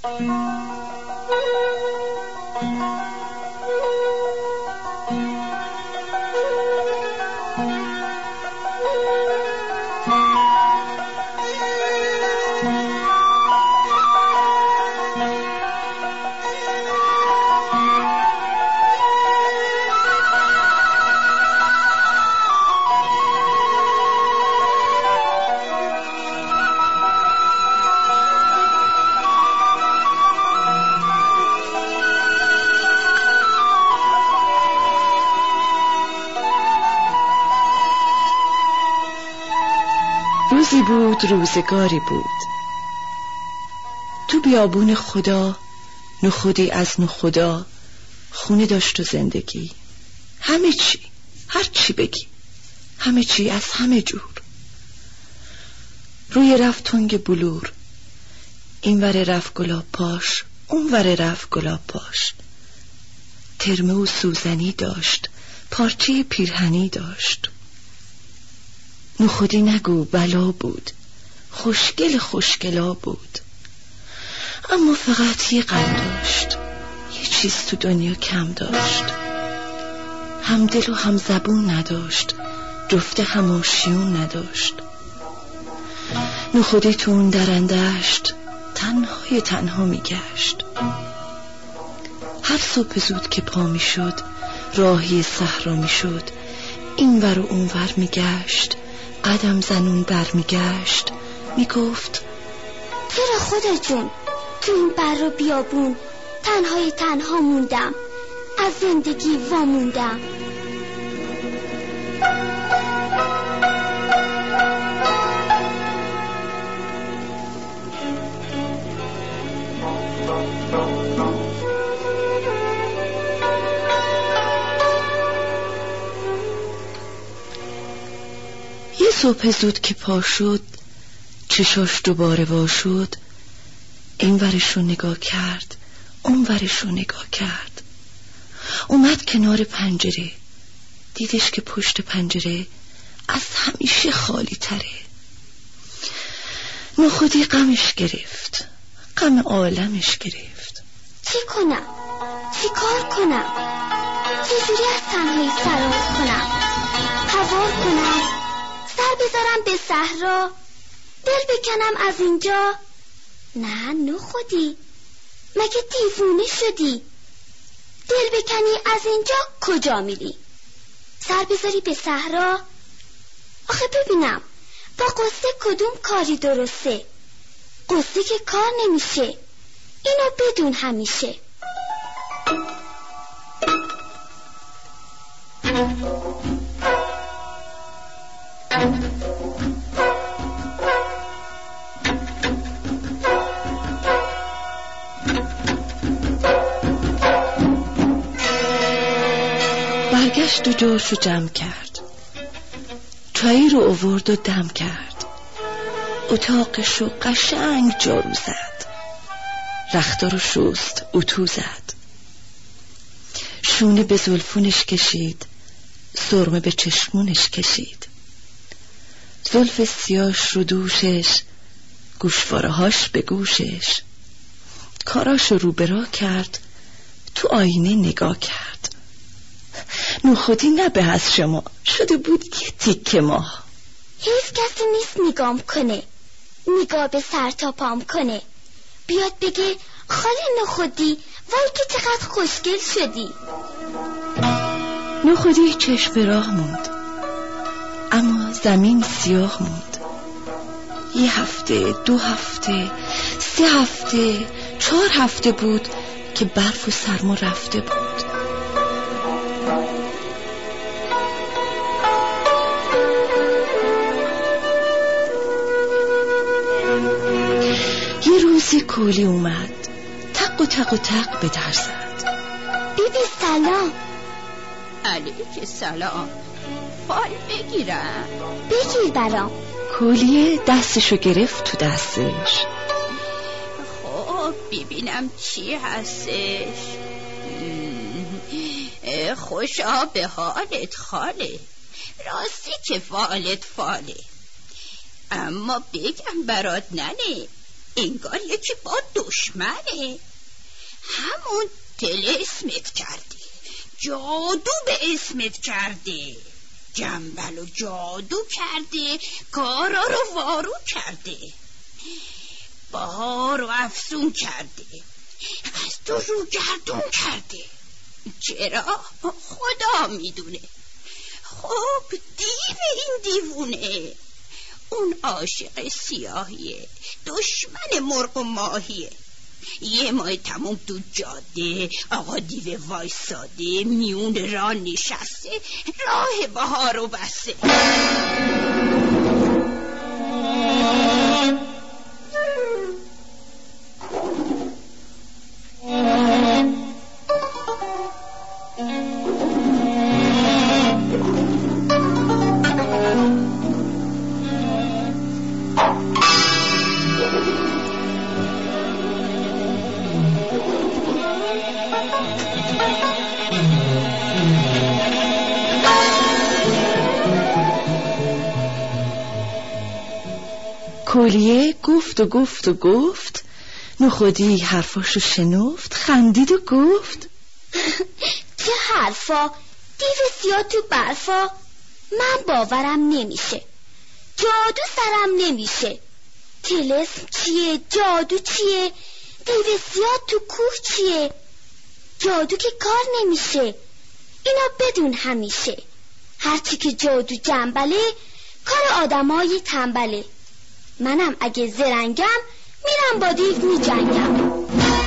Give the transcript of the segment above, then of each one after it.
روزی بود روزگاری بود، تو بیابون خدا نخودی از نخدا، خونه داشت و زندگی، همه چی، هر چی بگی، همه چی از همه جور. روی رفت تنگ بلور، این ور رفت گلاب پاش، اون ور رفت گلاب پاش. ترمه و سوزنی داشت، پارچه پیرهنی داشت. نخودی نگو بلا بود، خوشگل خوشگلا بود، اما فقط یه غم داشت، یه چیز تو دنیا کم داشت. هم دل و هم زبون نداشت، جفت هم آشیون نداشت. نخودی تو اون درندشت تنهای تنها میگشت. هر صبح زود که پا میشد راهی صحرا میشد، این ور و اون ور میگشت، قدم زنون برمیگشت، میگفت چرا خدا جون تو این بر و بیابون تنهای تنها موندم، از زندگی واموندم. یه صبح زود که پا شد، چشاش دوباره وا شد، این ورشو نگاه کرد، اون ورشو نگاه کرد. اومد کنار پنجره، دیدش که پشت پنجره از همیشه خالی تره. نخودی غمش گرفت، غم عالمش گرفت. چی کنم؟ چی کار کنم؟ چجوری از تنهایی فرار کنم؟ هوار کنم؟ سر بذارم به صحرا؟ دل بکنم از اینجا؟ نه نخودی، مگه دیوونه شدی؟ دل بکنی از اینجا کجا میری؟ سر بذاری به صحرا؟ آخه ببینم با قصه کدوم کاری درسته؟ قصه که کار نمیشه، اینو بدون همیشه. برگشت و جاشو جمع کرد، چایی رو آورد و دم کرد، اتاقشو قشنگ جارو زد، رختا رو شست اتو زد، شونه به زلفونش کشید، سرمه به چشمونش کشید، زلف سیاش رو دوشش، گوشوارهاش به گوشش. کاراشو رو برا کرد، تو آینه نگاه کرد. نخودی نبه از شما شده بود یه تیکه ماه. هیچ کسی نیست نگام کنه، نگاه به سر تا پام کنه، بیاد بگه خاله نخودی وای که چقدر خوشگل شدی. نخودی چشم به راه موند، اما زمین سیاه موند. یه هفته، 2 هفته، 3 هفته، 4 هفته بود که برف و سرما رفته بود. یه روزی کولی اومد، تق و تق و تق به در زد. بیبی سلام. علیک سلام. فال بگیرم؟ بگیر برام. کولیه دستشو گرفت تو دستش. خب ببینم چی هستش. خوشا به حالت خاله، راستی که فالت فاله، اما بگم برات ننه، انگار یکی با دشمنه. همون طلسمت کرده، جادو به اسمت کرده، جنبل و جادو کرده، کارا رو وارو کرده، بهار رو افسون کرده، از تو رو گردون کرده. چرا؟ خدا میدونه. خب دیو این دیوونه، اون عاشق سیاهیه، دشمن مرغ و ماهیه. یه ماه تموم تو جاده آقا دیو وایساده، میون راه نشسته، راه بهار رو بسته. کولیه گفت و گفت و گفت، نخودی حرفاشو شنفت، خندید و گفت چه حرفا؟ دیو سیاه تو برفا؟ من باورم نمیشه، جادو سرم نمیشه. طلسم چیه؟ جادو چیه؟ دیو سیاه تو کوه چیه؟ جادو که کار نمیشه، اینا بدون همیشه. هرچی که جادو جنبله، کار آدمای تنبله. منم اگه زرنگم، میرم با دیو میجنگم.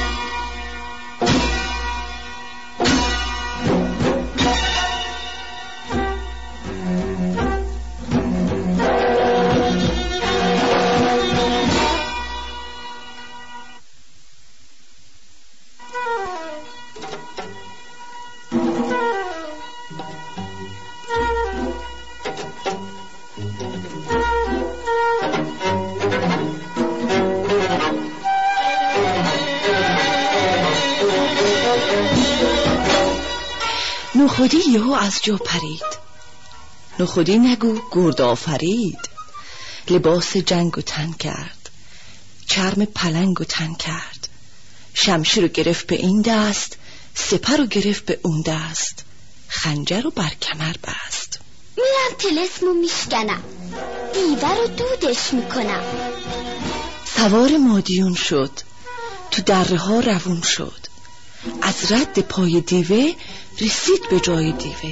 نخودی یهو از جا پرید، نخودی نگو گرد آفرید. لباس جنگ و تن کرد، چرم پلنگ و تن کرد، شمشیر رو گرفت به این دست، سپر رو گرفت به اون دست، خنجر رو بر کمر بست. میرم طلسمو میشکنم، دیوه رو دودش میکنم. سوار مادیون شد، تو دره ها روون شد، از رد پای دیوه رسید به جای دیوه.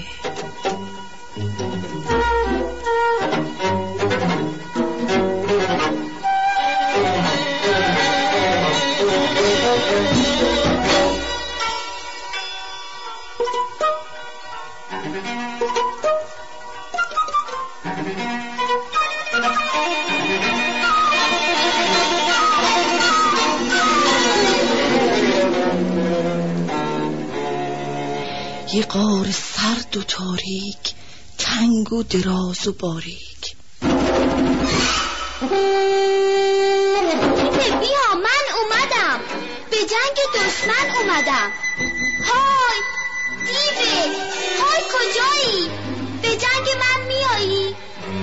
یه غار سرد و تاریک، تنگ و دراز و باریک. بیا من اومدم، به جنگ دشمن اومدم. های دیوه، های کجایی؟ به جنگ من میایی؟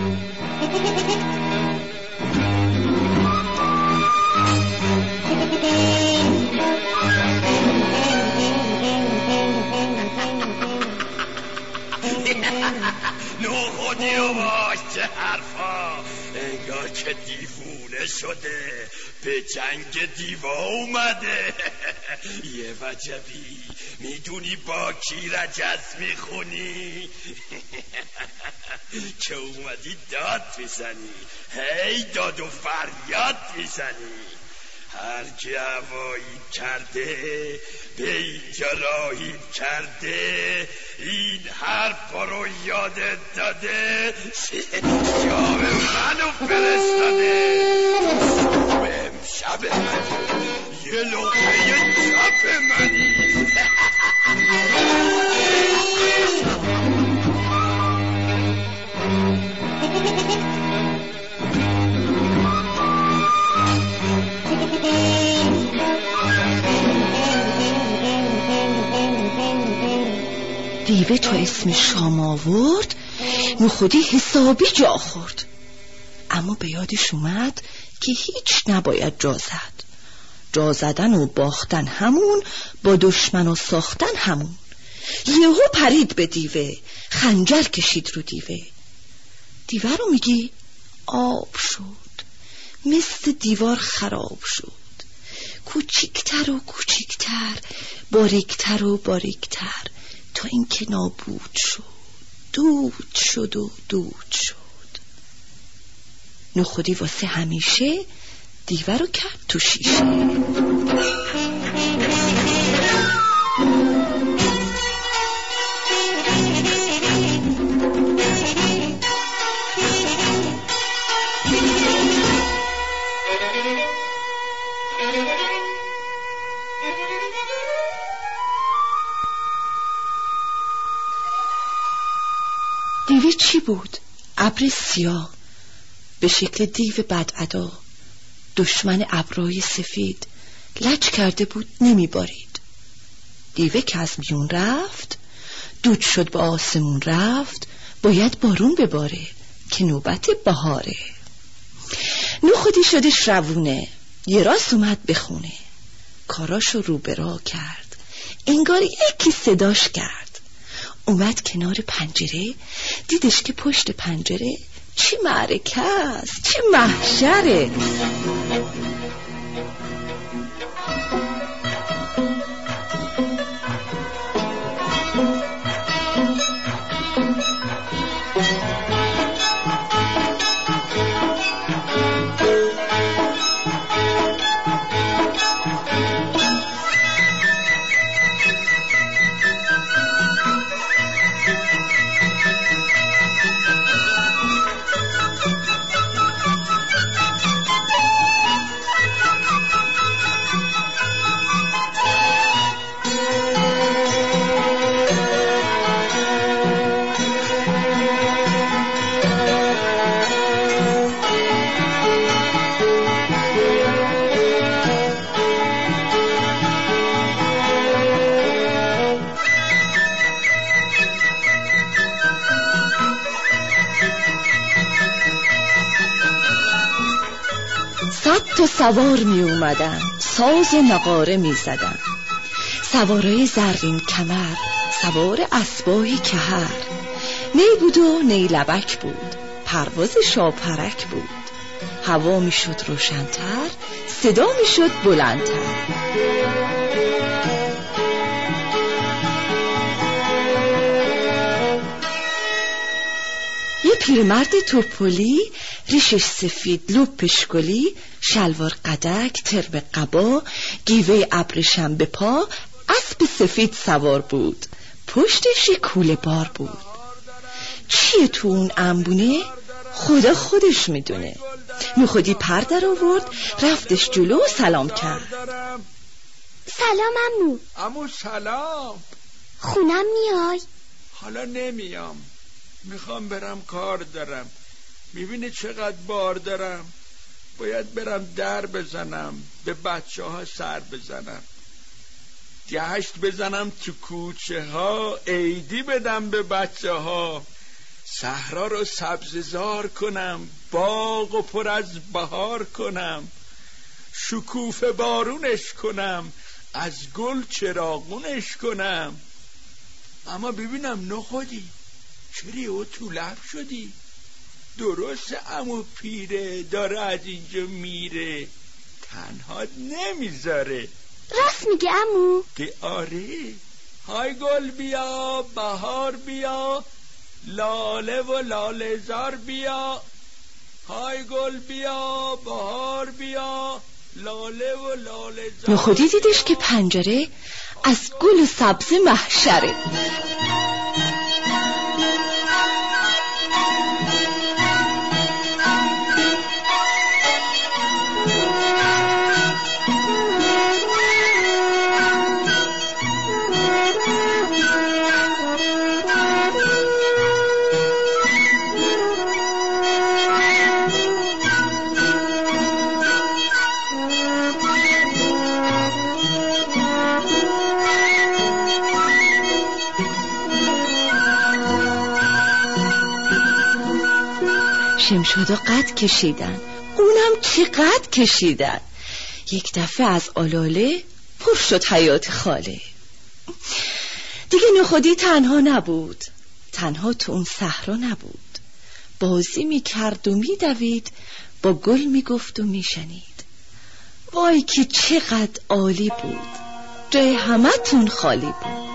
نخودی رو باش، چه حرفا؟ انگار که دیوونه شده، به جنگ دیوا اومده. یه وجبی، میدونی با کی رجز میخونی؟ که اومدی داد میزنی، هی داد و فریاد میزنی. هر کی هوایی کرده به اینجا راهی کرده، این حرف رو یادت داده، شام منو فرستاده. صبح امشب منی، یه لقمه چپ منی. دیوه تو اسم شام آورد، نخودی حسابی جا خورد. اما به یادش اومد که هیچ نباید جا زد. جا زدن و باختن همون، با دشمن و ساختن همون. یهو پرید به دیوه، خنجر کشید رو دیوه. دیوه رو میگی آب شد، مثل دیوار خراب شد. کوچیکتر و کوچیکتر، باریکتر و باریکتر، تا اینکه نابود شد. دود شد و دود شد. نخودی واسه همیشه دیوه رو کرد تو شیشه. دیوه چی بود؟ ابر سیاه به شکل دیو بدعدا، دشمن ابرای سفید، لج کرده بود نمی بارید. دیوه که از میون رفت، دود شد به آسمون رفت، باید بارون بباره که نوبت بهاره. نخودی شدش روونه، یه راست اومد بخونه، کاراشو رو به راه کرد، انگار یکی صداش کرد. اومد کنار پنجره، دیدش که پشت پنجره چه معرکه است، چه محشره. تا سوار می اومدن، ساز و نقاره می زدن. سوارای زرین کمر، سوار اسبایی که هر نی بود و نی لبک بود، پرواز شاپرک بود. هوا می شد روشن‌تر، صدا می شد بلندتر. یه پیرمرد توپلی، ریشش سفید، لپش گلی، شلوار قدک، ترب قبا، گیوه ابریشم به پا، اسب سفید سوار بود، پشتش یه کوله بار بود. چیه تو اون انبونه؟ خدا خودش میدونه. نخودی پر در آورد، رفتش جلو و سلام کرد. سلام عمو. عمو سلام. خونم میای؟ حالا نمیام، میخوام برم کار دارم. میبینی چقدر بار دارم؟ باید برم در بزنم، به بچه ها سر بزنم، گشت بزنم تو کوچه ها، عیدی بدم به بچه ها، صحرا رو سبززار کنم، باغ و پر از بهار کنم، شکوفه بارونش کنم، از گل چراغونش کنم. اما ببینم نخودی چری او تو لب شدی؟ درست عمو پیره داره از اینجا میره، تنها نمیذاره. راست میگه عمو؟ که آره. های گل بیا، بهار بیا، لاله و لاله زار بیا. های گل بیا، بهار بیا، لاله و لاله زار. نخودی دیدش که پنجره از گل و سبز محشره. شمشادو قد کشیدن، اونم چقدر کشیدن. یک دفعه از آلاله پر شد حیات خاله. دیگه نخودی تنها نبود، تنها تو اون صحرا نبود. بازی میکرد و میدوید، با گل میگفت و میشنید. وای که چقدر عالی بود، جای همه تون خالی بود.